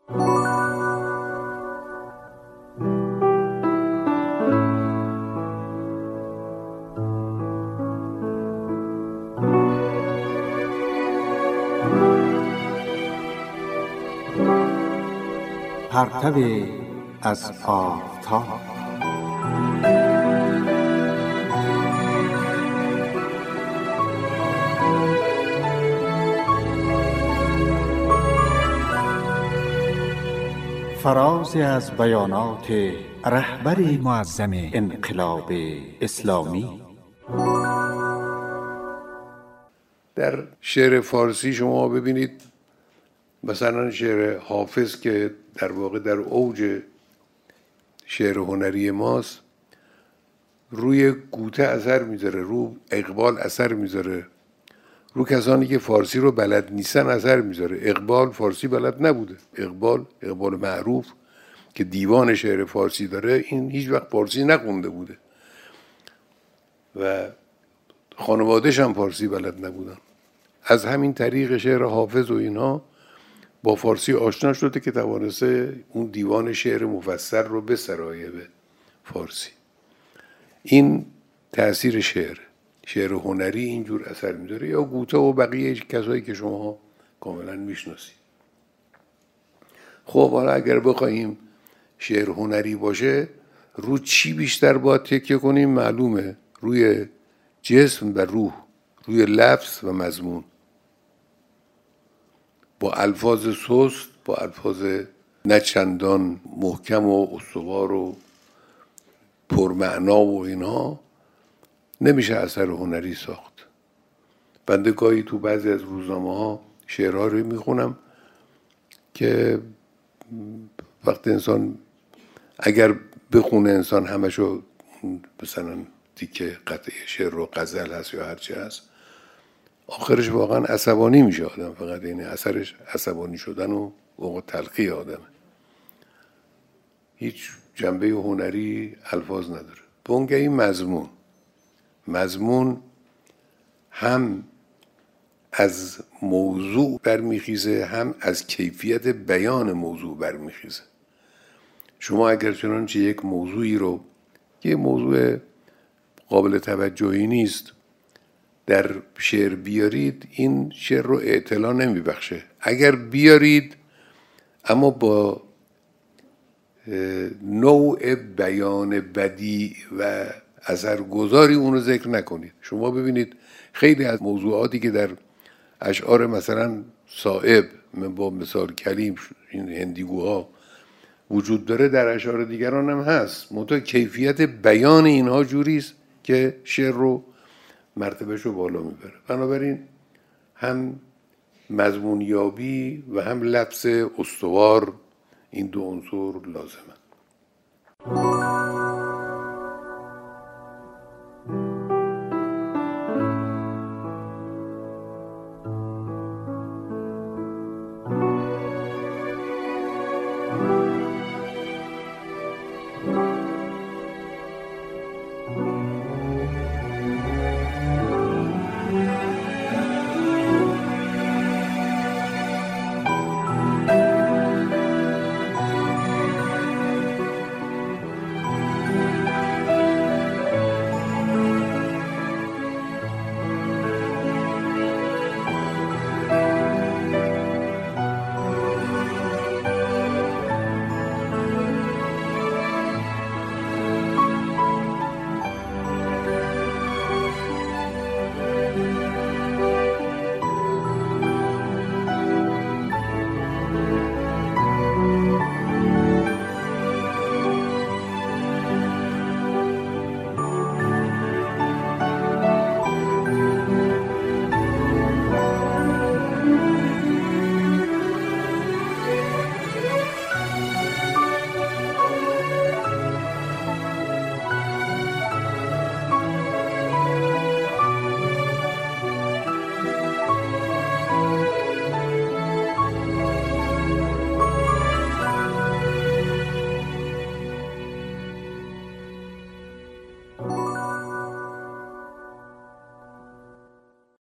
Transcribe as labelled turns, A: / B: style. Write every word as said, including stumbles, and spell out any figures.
A: پرتو از آفتاب. فرازی از بیانات رهبر معظم انقلاب اسلامی.
B: در شعر فارسی شما ببینید مثلا شعر حافظ که در واقع در اوج شعر هنری ماست، روی گوته اثر میذاره، رو اقبال اثر میذاره، رو کسانی که فارسی رو بلد نیستن اثر میذاره. اقبال فارسی بلد نبوده. اقبال اقبال معروف که دیوان شعر فارسی داره، این هیچ وقت فارسی نخونده بوده و خانواده‌ش هم فارسی بلد نبودن. از همین طریق شعر حافظ و اینها با فارسی آشنا شده که توانسته اون دیوان شعر مفسر رو بسرایه به فارسی. این تأثیر شعر شعر هنری اینجور اثر می‌داره، یا گوته و بقیه کسایی که شما کاملا میشناسید. خب حالا اگر بخوایم شعر هنری باشه، رو چی بیشتر باید تکیه کنیم؟ معلومه روی جسم و روح، روی لفظ و مضمون، با الفاظ سست، با الفاظ نه چندان محکم و استوار و پرمعنا و اینها نمیشه اثر هنری ساخت. بنده گاهی تو بعضی از روزنامه ها شعرها رو میخونم که وقتی انسان اگر بخونه انسان همشو، مثلا تیکه قطعه شعر و غزل هست یا هرچی هست، آخرش واقعا عصبانی میشه آدم. فقط این اثرش عصبانی شدن و واقع تلخی آدمه، هیچ جنبه هنری الفاظ نداره. بونگهی مضمون مضمون هم از موضوع برمیخیزه، هم از کیفیت بیان موضوع برمیخیزه. شما اگر چنانچه یک موضوعی رو که موضوع قابل توجهی نیست در شعر بیارید، این شعر رو اعتلا نمیبخشه. اگر بیارید اما با نوع بیان بدی و اثرگذاری اون رو ذکر نکنید. شما ببینید خیلی از موضوعاتی که در اشعار مثلا صائب، من با مثال کلیم، این هندیگوها وجود داره، در اشعار دیگران هم هست، منتها کیفیت بیان اینها جوریست که شعر رو مرتبهش رو بالا میبره. بنابراین هم مضمونیابی و هم لفظ استوار، این دو عنصر لازمه.